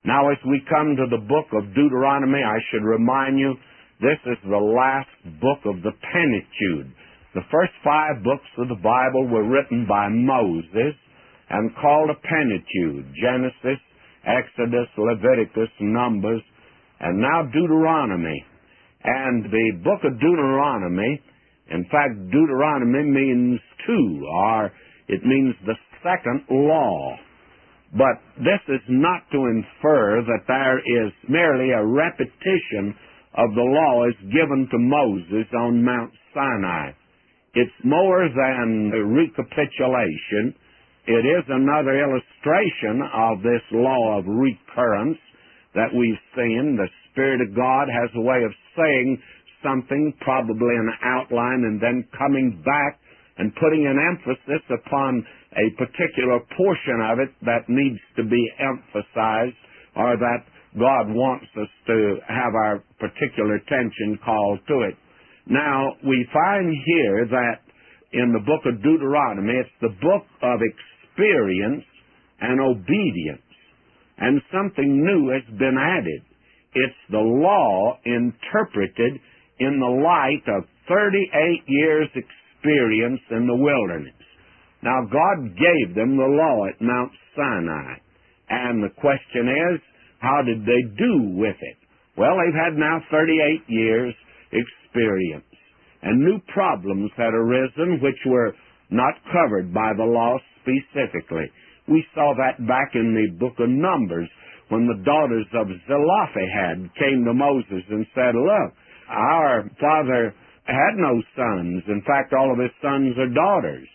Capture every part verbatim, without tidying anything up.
Now, as we come to the book of Deuteronomy, I should remind you, this is the last book of the Pentateuch. The first five books of the Bible were written by Moses and called a Pentateuch: Genesis, Exodus, Leviticus, Numbers, and now Deuteronomy. And the book of Deuteronomy, in fact, Deuteronomy means two, or it means the second law. But this is not to infer that there is merely a repetition of the law as given to Moses on Mount Sinai. It's more than a recapitulation. It is another illustration of this law of recurrence that we've seen. The Spirit of God has a way of saying something, probably an outline, and then coming back and putting an emphasis upon a particular portion of it that needs to be emphasized, or that God wants us to have our particular attention called to it. Now, we find here that in the book of Deuteronomy, it's the book of experience and obedience, and something new has been added. It's the law interpreted in the light of thirty-eight years' experience in the wilderness. Now, God gave them the law at Mount Sinai, and the question is, how did they do with it? Well, they've had now thirty-eight years' experience, and new problems had arisen which were not covered by the law specifically. We saw that back in the book of Numbers, when the daughters of Zelophehad came to Moses and said, "Look, our father had no sons. In fact, all of his sons are daughters.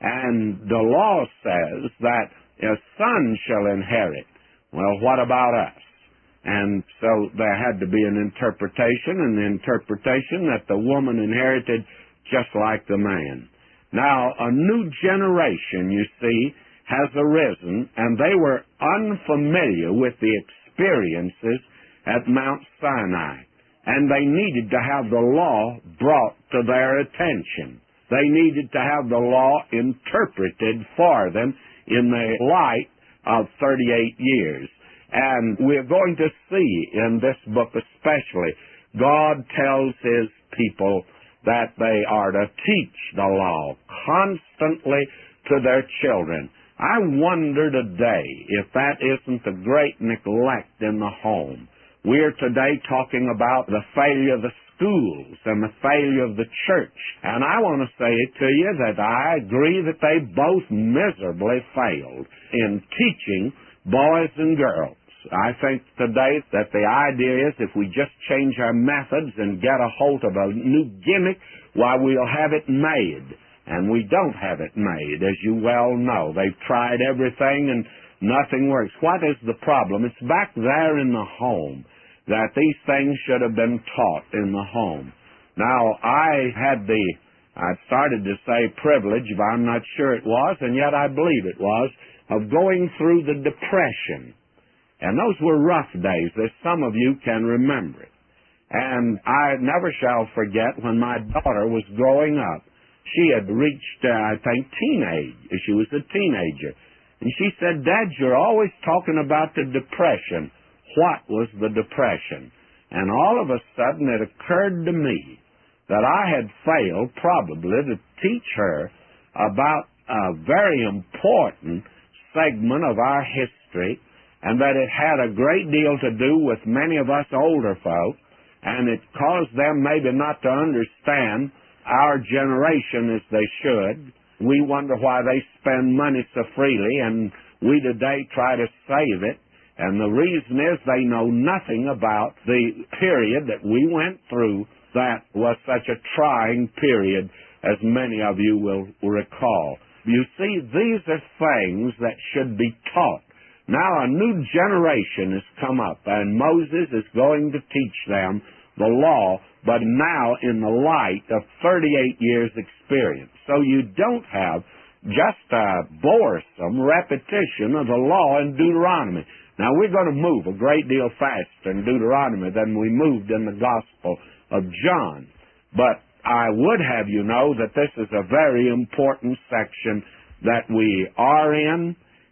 And the law says that a son shall inherit. Well, what about us?" And so there had to be an interpretation, and the interpretation that the woman inherited just like the man. Now, a new generation, you see, has arisen, and they were unfamiliar with the experiences at Mount Sinai, and they needed to have the law brought to their attention. They needed to have the law interpreted for them in the light of thirty-eight years. And we're going to see in this book especially, God tells His people that they are to teach the law constantly to their children. I wonder today if that isn't the great neglect in the home. We're today talking about the failure of the schools and the failure of the church. And I want to say to you that I agree that they both miserably failed in teaching boys and girls. I think today that the idea is if we just change our methods and get a hold of a new gimmick, why, we'll have it made. And we don't have it made, as you well know. They've tried everything and nothing works. What is the problem? It's back there in the home that these things should have been taught in the home. Now, I had the, I started to say privilege, but I'm not sure it was, and yet I believe it was, of going through the Depression. And those were rough days, as some of you can remember it. And I never shall forget when my daughter was growing up. She had reached, uh, I think, teenage. She was a teenager. And she said, "Dad, you're always talking about the Depression. What was the Depression?" And all of a sudden it occurred to me that I had failed probably to teach her about a very important segment of our history, and that it had a great deal to do with many of us older folk, and it caused them maybe not to understand our generation as they should. We wonder why they spend money so freely, and we today try to save it. And the reason is they know nothing about the period that we went through that was such a trying period, as many of you will recall. You see, these are things that should be taught. Now a new generation has come up, and Moses is going to teach them the law, but now in the light of thirty-eight years' experience. So you don't have just a boresome repetition of the law in Deuteronomy. Now, we're going to move a great deal faster in Deuteronomy than we moved in the Gospel of John. But I would have you know that this is a very important section that we are in,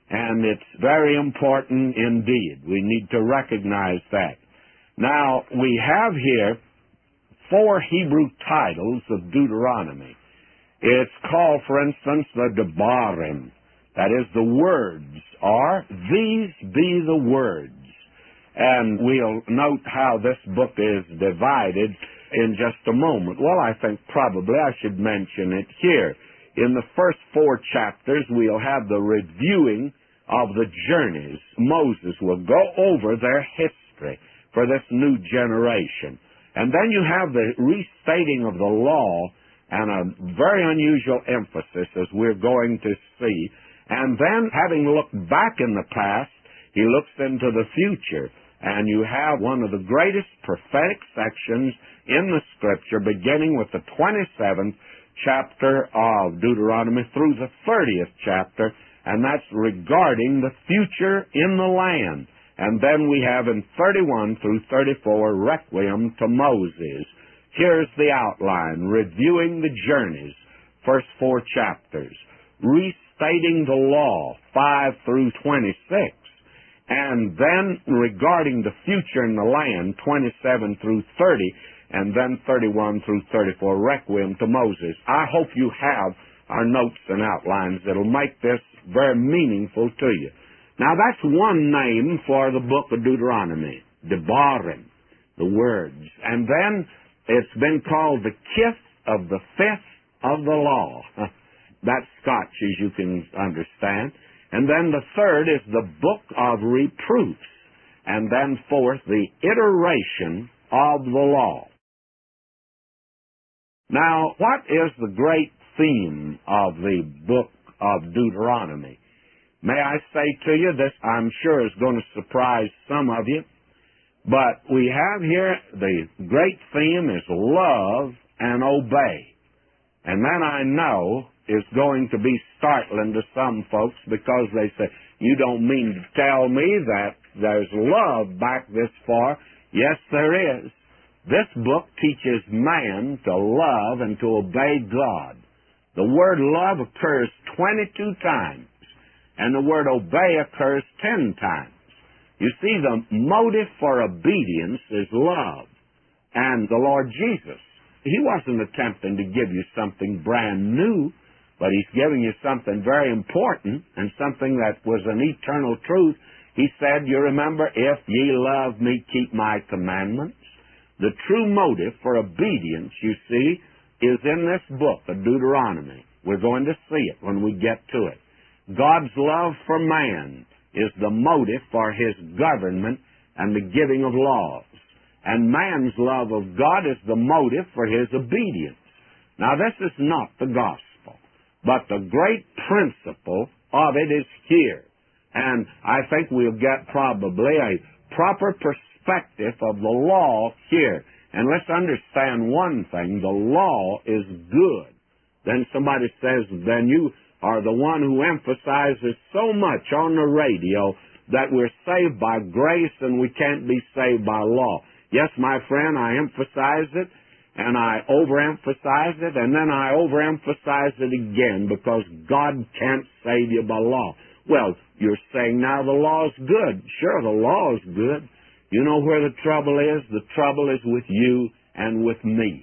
And it's very important indeed. We need to recognize that. Now, we have here four Hebrew titles of Deuteronomy. It's called, for instance, the Debarim. That is, the words are, these be the words. And we'll note how this book is divided in just a moment. Well, I think probably I should mention it here. In the first four chapters, we'll have the reviewing of the journeys. Moses will go over their history for this new generation. And then you have the restating of the law and a very unusual emphasis, as we're going to see. And then, having looked back in the past, he looks into the future. And you have one of the greatest prophetic sections in the Scripture, beginning with the twenty-seventh chapter of Deuteronomy through the thirtieth chapter, and that's regarding the future in the land. And then we have in thirty-one through thirty-four, Requiem to Moses. Here's the outline, reviewing the journeys, first four chapters, restating the law, five through twenty-six, and then regarding the future in the land, twenty-seven through thirty, and then thirty-one through thirty-four, Requiem to Moses. I hope you have our notes and outlines that'll make this very meaningful to you. Now, that's one name for the book of Deuteronomy, Debarim, the words. And then it's been called the Kith of the Fifth of the Law. That's Scotch, as you can understand. And then the third is the Book of Reproofs. And then fourth, the iteration of the law. Now, what is the great theme of the book of Deuteronomy? May I say to you, this I'm sure is going to surprise some of you, but we have here the great theme is love and obey. And then I know is going to be startling to some folks because they say, you don't mean to tell me that there's love back this far. Yes, there is. This book teaches man to love and to obey God. The word love occurs twenty-two times, and the word obey occurs ten times. You see, the motive for obedience is love. And the Lord Jesus, He wasn't attempting to give you something brand new, but He's giving you something very important and something that was an eternal truth. He said, you remember, if ye love me, keep my commandments. The true motive for obedience, you see, is in this book of Deuteronomy. We're going to see it when we get to it. God's love for man is the motive for His government and the giving of laws. And man's love of God is the motive for his obedience. Now, this is not the gospel, but the great principle of it is here. And I think we'll get probably a proper perspective of the law here. And let's understand one thing, the law is good. Then somebody says, then you are the one who emphasizes so much on the radio that we're saved by grace and we can't be saved by law. Yes, my friend, I emphasize it, and I overemphasize it, and then I overemphasize it again because God can't save you by law. Well, you're saying now the law's good. Sure, the law is good. You know where the trouble is? The trouble is with you and with me.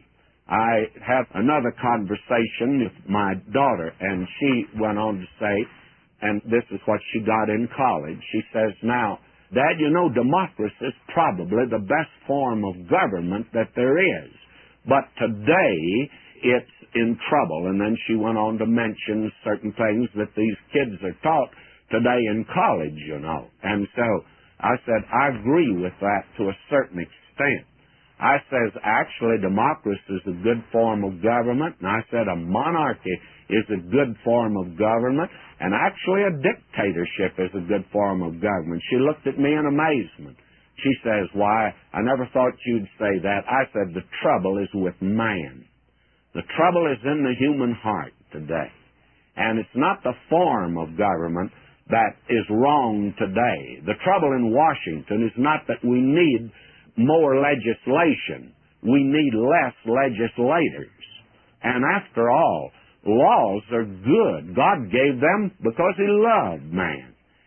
I have another conversation with my daughter, and she went on to say, and this is what she got in college. She says, now, Dad, you know, democracy is probably the best form of government that there is. But today, it's in trouble. And then she went on to mention certain things that these kids are taught today in college, you know. And so I said, I agree with that to a certain extent. I says, actually, democracy is a good form of government. And I said, a monarchy is a good form of government. And actually, a dictatorship is a good form of government. She looked at me in amazement. She says, why, I never thought you'd say that. I said, the trouble is with man. The trouble is in the human heart today. And it's not the form of government that is wrong today. The trouble in Washington is not that we need more legislation. We need less legislators. And after all, laws are good. God gave them because He loved man.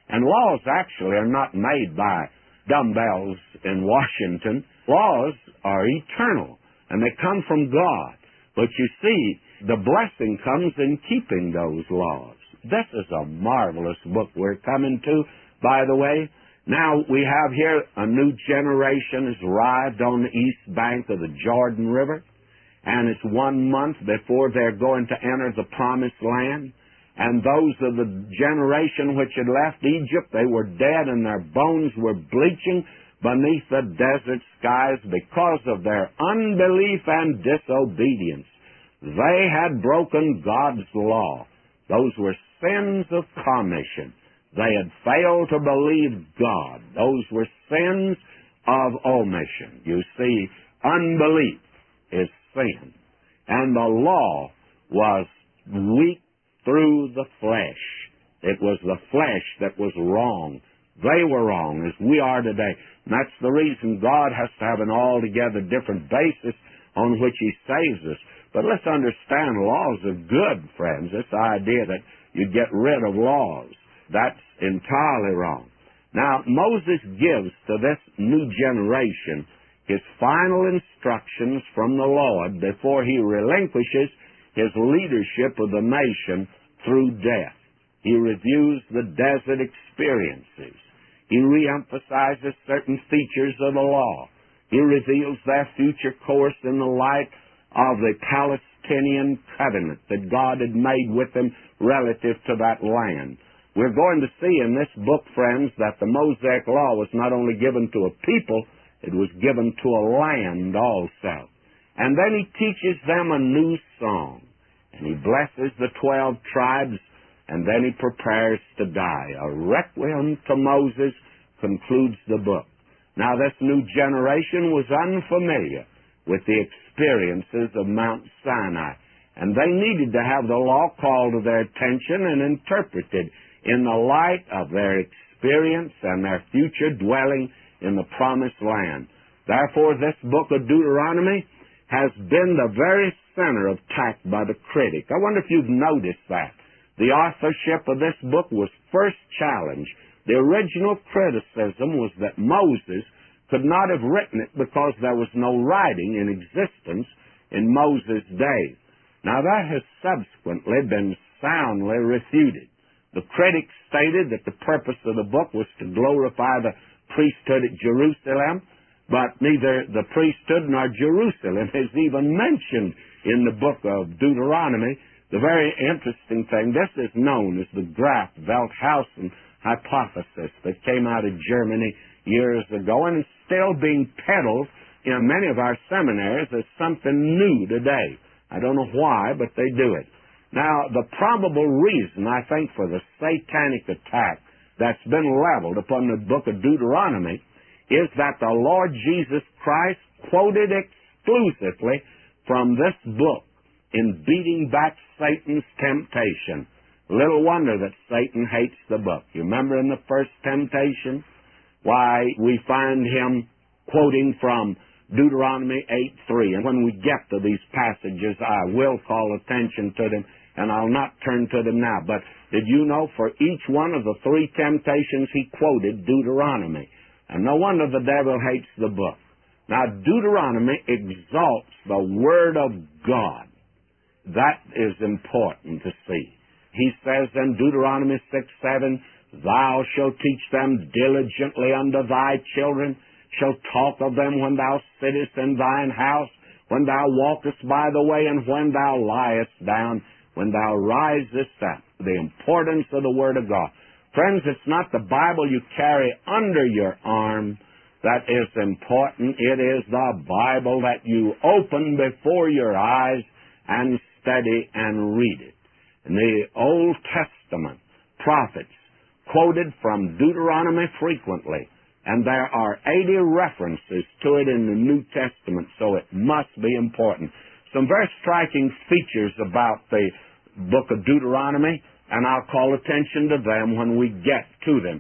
And laws actually are not made by dumbbells in Washington. Laws are eternal, and they come from God. But you see, the blessing comes in keeping those laws. This is a marvelous book we're coming to, by the way. Now, we have here a new generation has arrived on the east bank of the Jordan River, and it's one month before they're going to enter the promised land. And those of the generation which had left Egypt, they were dead and their bones were bleaching beneath the desert skies because of their unbelief and disobedience. They had broken God's law. Those were sins of commission. They had failed to believe God. Those were sins of omission. You see, unbelief is sin. And the law was weak through the flesh. It was the flesh that was wrong. They were wrong, as we are today. And that's the reason God has to have an altogether different basis on which He saves us. But let's understand, laws are good, friends. This idea that you get rid of laws, that's entirely wrong. Now, Moses gives to this new generation his final instructions from the Lord before he relinquishes his leadership of the nation through death. He reviews the desert experiences. He reemphasizes certain features of the law. He reveals their future course in the light of the Palestinian covenant that God had made with them relative to that land. We're going to see in this book, friends, that the Mosaic Law was not only given to a people, it was given to a land also. And then he teaches them a new song. And he blesses the twelve tribes, and then he prepares to die. A requiem to Moses concludes the book. Now, this new generation was unfamiliar with the experiences of Mount Sinai, and they needed to have the law called to their attention and interpreted in the light of their experience and their future dwelling in the promised land. Therefore, this book of Deuteronomy has been the very center of attack by the critic. I wonder if you've noticed that. The authorship of this book was first challenged. The original criticism was that Moses could not have written it because there was no writing in existence in Moses' day. Now, that has subsequently been soundly refuted. The critics stated that the purpose of the book was to glorify the priesthood at Jerusalem, but neither the priesthood nor Jerusalem is even mentioned in the book of Deuteronomy. The very interesting thing, this is known as the Graf-Velthausen hypothesis that came out of Germany years ago and is still being peddled in many of our seminaries as something new today. I don't know why, but they do it. Now, the probable reason, I think, for the satanic attack that's been leveled upon the book of Deuteronomy is that the Lord Jesus Christ quoted exclusively from this book in beating back Satan's temptation. Little wonder that Satan hates the book. You remember in the first temptation? Why, we find him quoting from Deuteronomy eight three. And when we get to these passages, I will call attention to them, and I'll not turn to them now. But did you know for each one of the three temptations he quoted Deuteronomy? And no wonder the devil hates the book. Now, Deuteronomy exalts the Word of God. That is important to see. He says in Deuteronomy six seven, "Thou shalt teach them diligently unto thy children, shalt talk of them when thou sittest in thine house, when thou walkest by the way, and when thou liest down, when thou risest up." The importance of the Word of God. Friends, it's not the Bible you carry under your arm that is important. It is the Bible that you open before your eyes and study and read it. In the Old Testament, prophets quoted from Deuteronomy frequently, and there are eighty references to it in the New Testament, so it must be important. Some very striking features about the book of Deuteronomy, and I'll call attention to them when we get to them.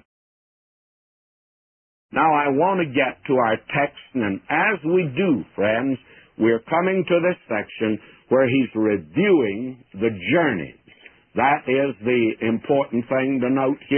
Now, I want to get to our text, and as we do, friends, we're coming to this section where he's reviewing the journeys. That is the important thing to note here.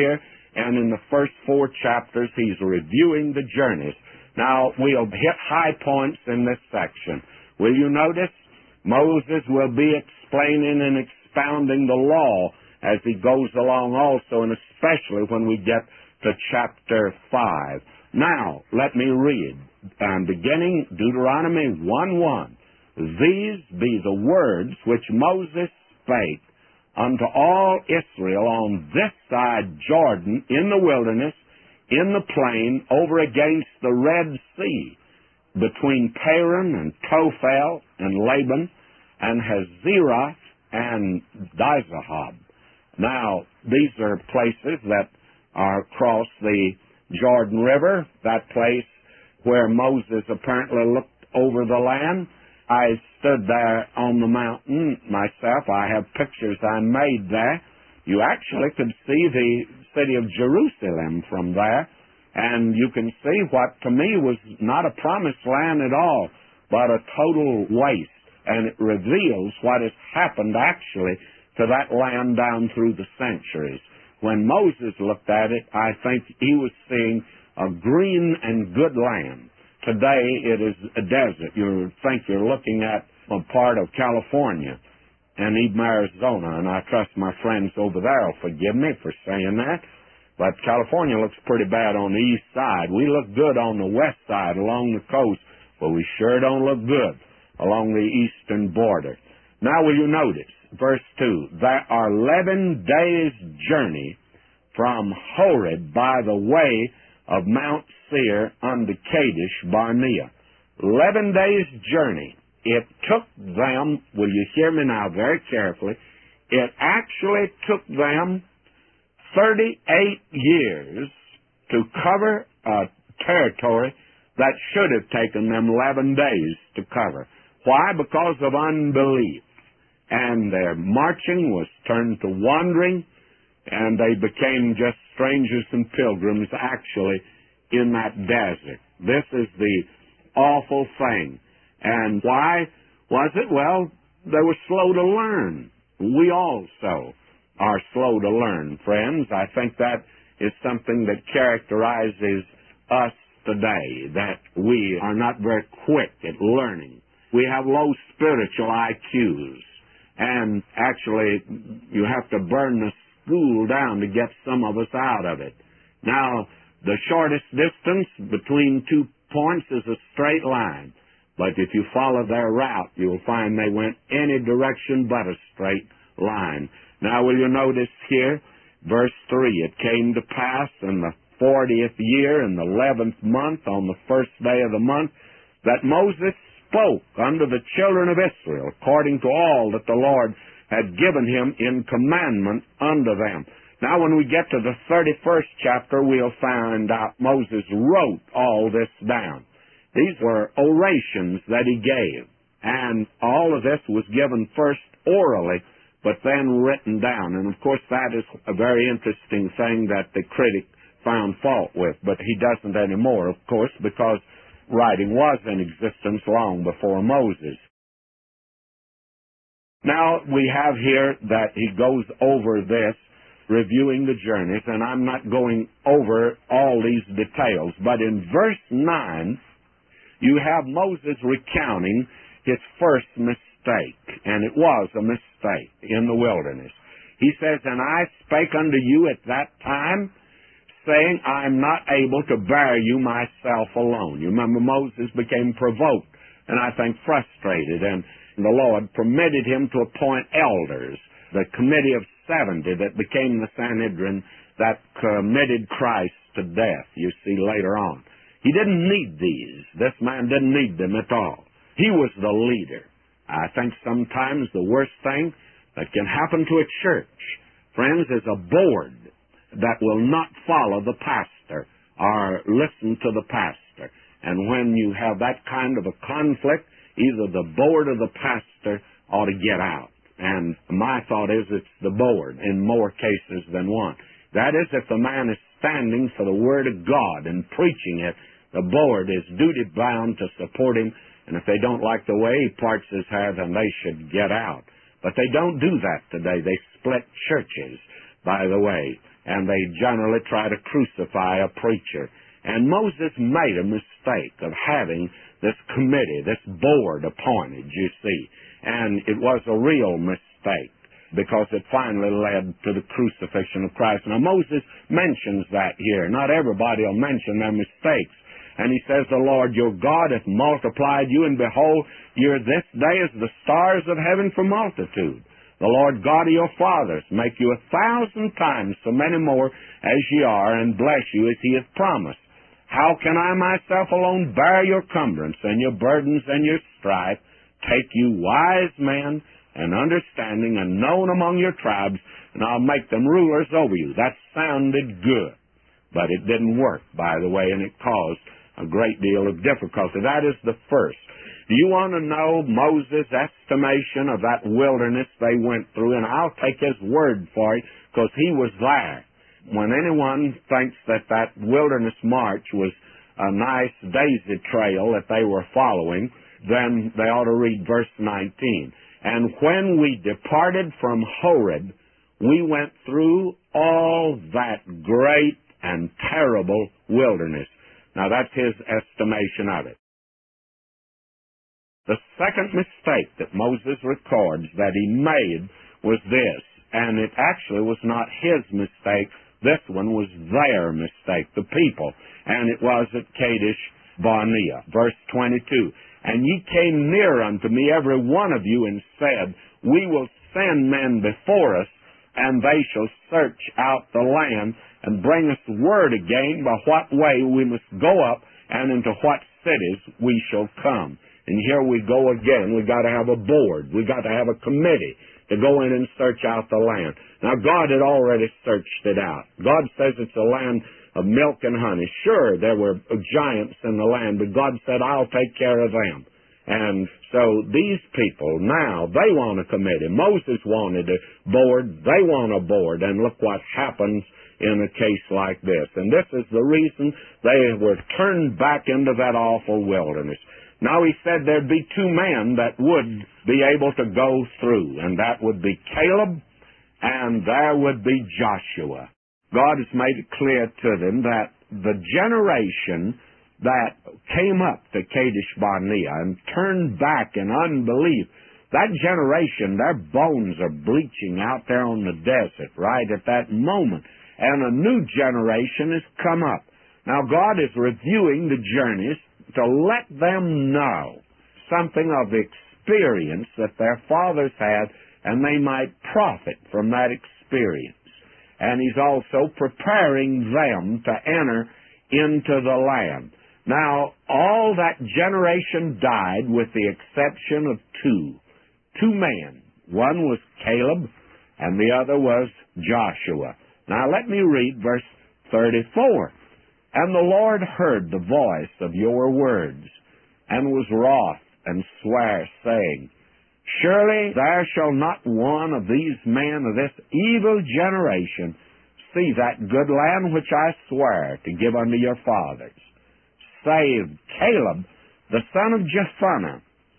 and in the first four chapters he's reviewing the journeys. Now, we'll hit high points in this section. Will you notice? Moses will be explaining and expounding the law as he goes along also, and especially when we get to chapter five. Now, let me read, um, beginning Deuteronomy one one. These be the words which Moses spake unto all Israel on this side Jordan, in the wilderness, in the plain, over against the Red Sea, between Paran and Tophel and Laban, and Hazerah and Dizahab. Now, these are places that are across the Jordan River, that place where Moses apparently looked over the land. I stood there on the mountain myself. I have pictures I made there. You actually could see the city of Jerusalem from there, and you can see what to me was not a promised land at all, but a total waste. And it reveals what has happened actually to that land down through the centuries. When Moses looked at it, I think he was seeing a green and good land. Today it is a desert. You think you're looking at a part of California and even Arizona, and I trust my friends over there will forgive me for saying that, but California looks pretty bad on the east side. We look good on the west side along the coast, but we sure don't look good along the eastern border. Now will you notice, verse two, there are eleven days' journey from Horeb by the way of Mount Seir unto Kadesh Barnea. Eleven days' journey. It took them, will you hear me now very carefully, it actually took them thirty-eight years to cover a territory that should have taken them eleven days to cover. Why? Because of unbelief. And their marching was turned to wandering, and they became just strangers and pilgrims actually in that desert. This is the awful thing. And why was it? Well, they were slow to learn. We also are slow to learn, friends. I think that is something that characterizes us today, that we are not very quick at learning. We have low spiritual I Qs, and actually you have to burn the school down to get some of us out of it. Now, the shortest distance between two points is a straight line, but if you follow their route, you'll find they went any direction but a straight line. Now, will you notice here, verse three, it came to pass in the fortieth year, in the eleventh month, on the first day of the month, that Moses spoke unto the children of Israel, according to all that the Lord had given him in commandment unto them. Now, when we get to the thirty-first chapter, we'll find out Moses wrote all this down. These were orations that he gave, and all of this was given first orally, but then written down. And, of course, that is a very interesting thing that the critic found fault with, but he doesn't anymore, of course, because writing was in existence long before Moses. Now, we have here that he goes over this, reviewing the journeys, and I'm not going over all these details, but in verse nine, you have Moses recounting his first mistake, and it was a mistake in the wilderness. He says, and I spake unto you at that time, saying, I am not able to bear you myself alone. You remember Moses became provoked, and I think frustrated, and the Lord permitted him to appoint elders, the committee of seventy that became the Sanhedrin that committed Christ to death, you see, later on. He didn't need these. This man didn't need them at all. He was the leader. I think sometimes the worst thing that can happen to a church, friends, is a board that will not follow the pastor or listen to the pastor. And when you have that kind of a conflict, either the board or the pastor ought to get out. And my thought is it's the board in more cases than one. That is, if the man is standing for the Word of God and preaching it, the board is duty-bound to support him, and if they don't like the way he parts his hair, then they should get out. But they don't do that today. They split churches, by the way. and they generally try to crucify a preacher. And Moses made a mistake of having this committee, this board appointed, you see. And it was a real mistake, because it finally led to the crucifixion of Christ. Now, Moses mentions that here. Not everybody will mention their mistakes. And he says, the Lord your God hath multiplied you, and behold, you're this day as the stars of heaven for multitude. The Lord God of your fathers make you a thousand times so many more as ye are, and bless you as he hath promised. How can I myself alone bear your cumbrance and your burdens and your strife? Take you wise men and understanding and known among your tribes, and I'll make them rulers over you. That sounded good, but it didn't work, by the way, and it caused a great deal of difficulty. That is the first. Do you want to know Moses' estimation of that wilderness they went through? And I'll take his word for it, because he was there. When anyone thinks that that wilderness march was a nice daisy trail that they were following, then they ought to read verse nineteen. And when we departed from Horeb, we went through all that great and terrible wilderness. Now, that's his estimation of it. The second mistake that Moses records that he made was this, and it actually was not his mistake. This one was their mistake, the people, and it was at Kadesh Barnea. Verse twenty-two, and ye came near unto me, every one of you, and said, we will send men before us, and they shall search out the land, and bring us word again by what way we must go up, and into what cities we shall come. And here we go again. We've got to have a board. We've got to have a committee to go in and search out the land. Now, God had already searched it out. God says it's a land of milk and honey. Sure, there were giants in the land, but God said, I'll take care of them. And so these people now, they want a committee. Moses wanted a board. They want a board. And look what happens in a case like this. And this is the reason they were turned back into that awful wilderness. Now, he said there'd be two men that would be able to go through, and that would be Caleb, and there would be Joshua. God has made it clear to them that the generation that came up to Kadesh Barnea and turned back in unbelief, that generation, their bones are bleaching out there on the desert right at that moment, and a new generation has come up. Now, God is reviewing the journeys to let them know something of the experience that their fathers had, and they might profit from that experience. And he's also preparing them to enter into the land. Now, all that generation died with the exception of two. Two men. One was Caleb, and the other was Joshua. Now, let me read verse thirty-four. And the Lord heard the voice of your words, and was wroth, and sware, saying, surely there shall not one of these men of this evil generation see that good land which I swear to give unto your fathers, save Caleb, the son of Jephunneh.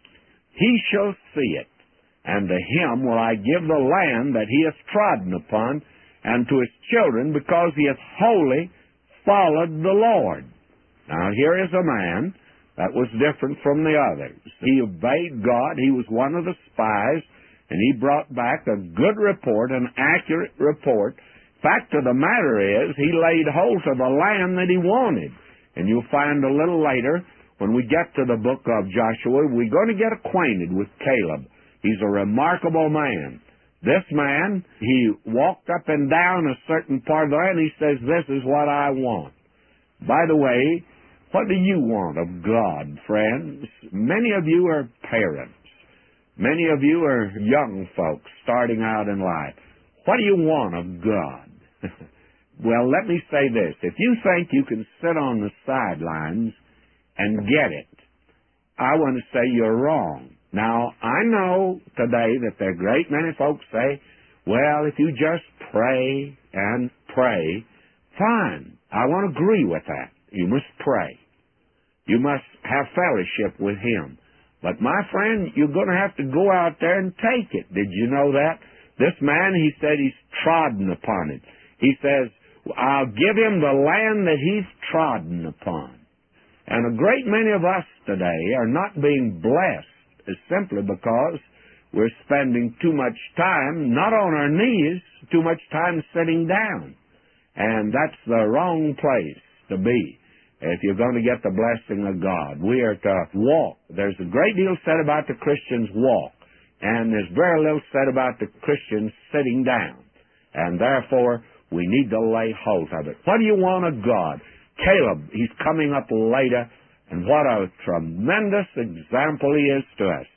He shall see it, and to him will I give the land that he hath trodden upon, and to his children, because he hath wholly followed the Lord. Now, here is a man that was different from the others. He obeyed God. He was one of the spies, and he brought back a good report, an accurate report. Fact of the matter is, he laid hold of the land that he wanted. And you'll find a little later, when we get to the book of Joshua, we're going to get acquainted with Caleb. He's a remarkable man. This man, he walked up and down a certain part of the land. He says, this is what I want. By the way, what do you want of God, friends? Many of you are parents. Many of you are young folks starting out in life. What do you want of God? Well, let me say this. If you think you can sit on the sidelines and get it, I want to say you're wrong. Now, I know today that there are a great many folks say, well, if you just pray and pray, fine. I want to agree with that. You must pray. You must have fellowship with Him. But my friend, you're going to have to go out there and take it. Did you know that? This man, he said he's trodden upon it. He says, I'll give him the land that he's trodden upon. And a great many of us today are not being blessed is simply because we're spending too much time, not on our knees, too much time sitting down. And that's the wrong place to be if you're going to get the blessing of God. We are to walk. There's a great deal said about the Christians walk, and there's very little said about the Christians sitting down. And therefore, we need to lay hold of it. What do you want of God? Caleb, he's coming up later, and what a tremendous example he is to us.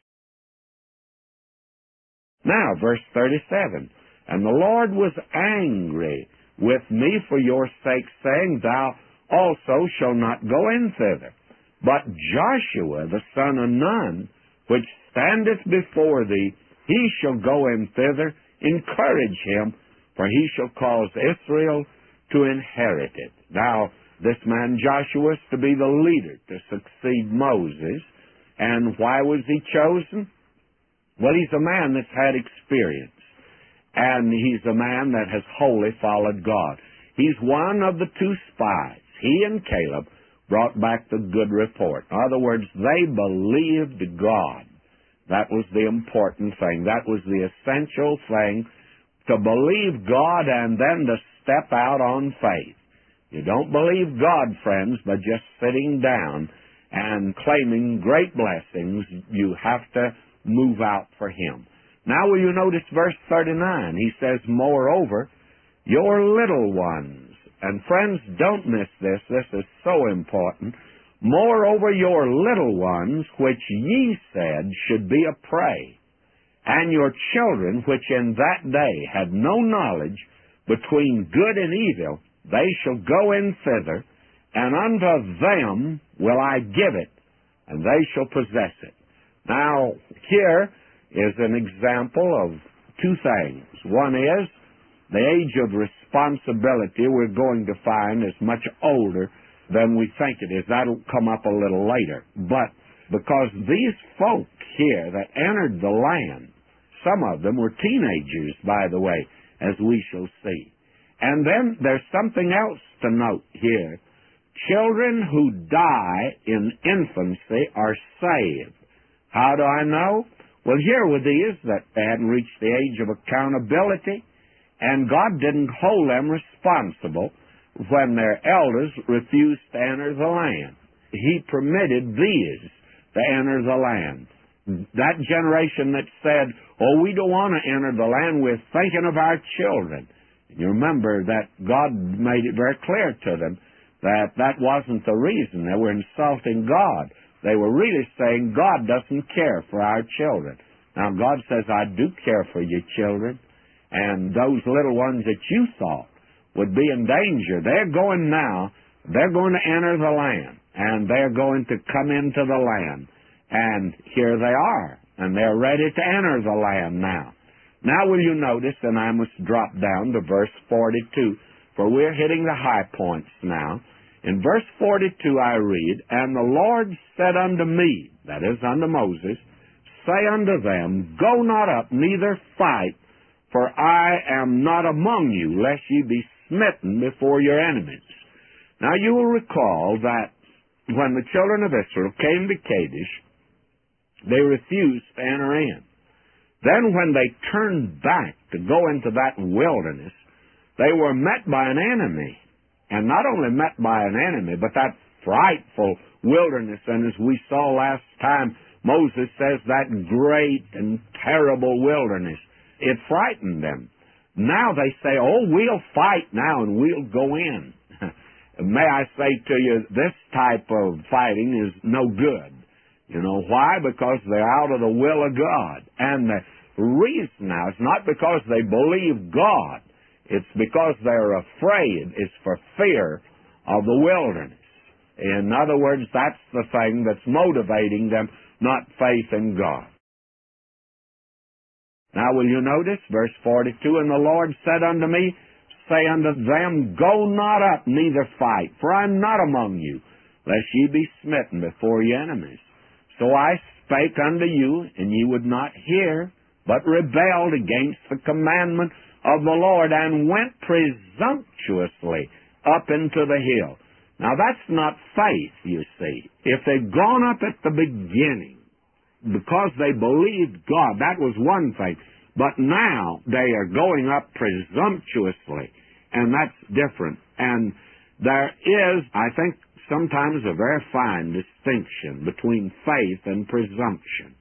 Now, verse thirty-seven, and the Lord was angry with me for your sake, saying, Thou also shalt not go in thither. But Joshua, the son of Nun, which standeth before thee, he shall go in thither. Encourage him, for he shall cause Israel to inherit it. Now, this man Joshua is to be the leader to succeed Moses. And why was he chosen? Well, he's a man that's had experience. And he's a man that has wholly followed God. He's one of the two spies. He and Caleb brought back the good report. In other words, they believed God. That was the important thing. That was the essential thing, to believe God and then to step out on faith. You don't believe God, friends, by just sitting down and claiming great blessings. You have to move out for Him. Now will you notice verse thirty-nine? He says, Moreover, your little ones. And friends, don't miss this. This is so important. Moreover, your little ones, which ye said should be a prey, and your children, which in that day had no knowledge between good and evil, they shall go in thither, and unto them will I give it, and they shall possess it. Now, here is an example of two things. One is the age of responsibility we're going to find is much older than we think it is. That'll come up a little later. But because these folk here that entered the land, some of them were teenagers, by the way, as we shall see. And then there's something else to note here. Children who die in infancy are saved. How do I know? Well, here were these that they hadn't reached the age of accountability, and God didn't hold them responsible when their elders refused to enter the land. He permitted these to enter the land. That generation that said, oh, we don't want to enter the land, we're thinking of our children. You remember that God made it very clear to them that that wasn't the reason. They were insulting God. They were really saying God doesn't care for our children. Now, God says, I do care for your children. And those little ones that you thought would be in danger, they're going now, they're going to enter the land. And they're going to come into the land. And here they are. And they're ready to enter the land now. Now will you notice, and I must drop down to verse forty-two, for we're hitting the high points now. In verse forty-two I read, And the Lord said unto me, that is, unto Moses, Say unto them, Go not up, neither fight, for I am not among you, lest ye be smitten before your enemies. Now you will recall that when the children of Israel came to Kadesh, they refused to enter in. Then when they turned back to go into that wilderness, they were met by an enemy. And not only met by an enemy, but that frightful wilderness. And as we saw last time, Moses says that great and terrible wilderness. It frightened them. Now they say, oh, we'll fight now and we'll go in. May I say to you, this type of fighting is no good. You know why? Because they're out of the will of God. And the reason now is not because they believe God. It's because they're afraid. It's for fear of the wilderness. In other words, that's the thing that's motivating them, not faith in God. Now will you notice, verse forty-two, And the Lord said unto me, Say unto them, Go not up, neither fight, for I am not among you, lest ye be smitten before your enemies. So I spake unto you, and ye would not hear, but rebelled against the commandment of the Lord and went presumptuously up into the hill. Now that's not faith, you see. If they'd gone up at the beginning because they believed God, that was one faith. But now they are going up presumptuously, and that's different. And there is, I think, sometimes a very fine distinction between faith and presumption.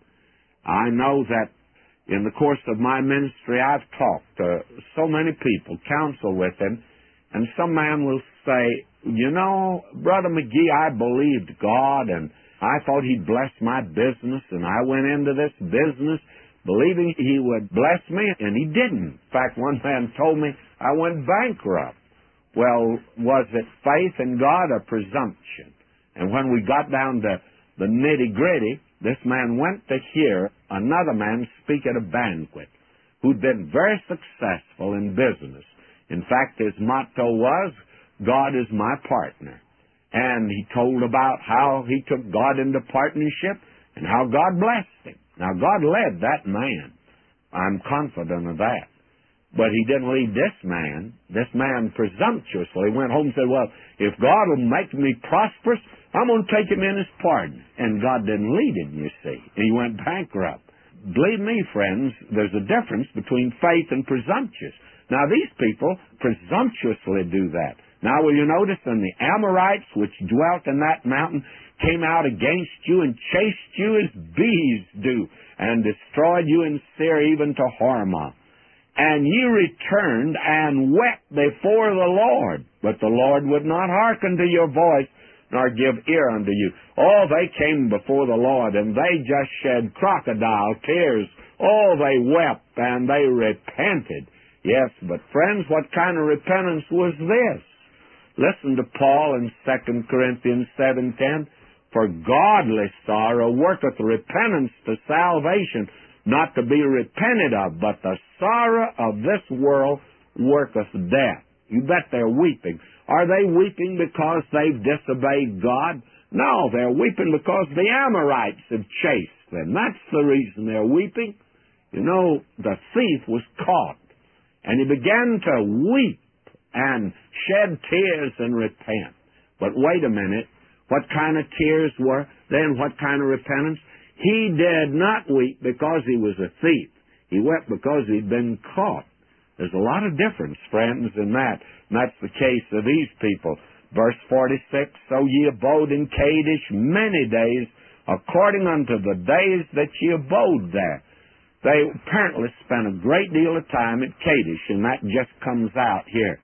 I know that in the course of my ministry, I've talked to so many people, counsel with them, and some man will say, you know, Brother McGee, I believed God, and I thought He'd bless my business, and I went into this business believing He would bless me, and He didn't. In fact, one man told me I went bankrupt. Well, was it faith in God or presumption? And when we got down to the nitty-gritty, this man went to hear another man speak at a banquet who'd been very successful in business. In fact, his motto was, God is my partner. And he told about how he took God into partnership and how God blessed him. Now, God led that man. I'm confident of that. But He didn't lead this man. This man presumptuously went home and said, well, if God will make me prosperous, I'm going to take him in as partner. And God didn't lead him, you see. He went bankrupt. Believe me, friends, there's a difference between faith and presumptuous. Now, these people presumptuously do that. Now, will you notice, and the Amorites which dwelt in that mountain came out against you and chased you as bees do, and destroyed you in Seir even to Hormah. And ye returned and wept before the Lord, but the Lord would not hearken to your voice, nor give ear unto you. Oh, they came before the Lord, and they just shed crocodile tears. Oh, they wept, and they repented. Yes, but friends, what kind of repentance was this? Listen to Paul in Second Corinthians seven ten. For godly sorrow worketh repentance to salvation, not to be repented of, but the sorrow of this world worketh death. You bet they're weeping. Are they weeping because they've disobeyed God? No, they're weeping because the Amorites have chased them. That's the reason they're weeping. You know, the thief was caught, and he began to weep and shed tears and repent. But wait a minute. What kind of tears were then? What kind of repentance? He did not weep because he was a thief. He wept because he'd been caught. There's a lot of difference, friends, in that. And that's the case of these people. Verse forty-six, so ye abode in Kadesh many days, according unto the days that ye abode there. They apparently spent a great deal of time at Kadesh, and that just comes out here.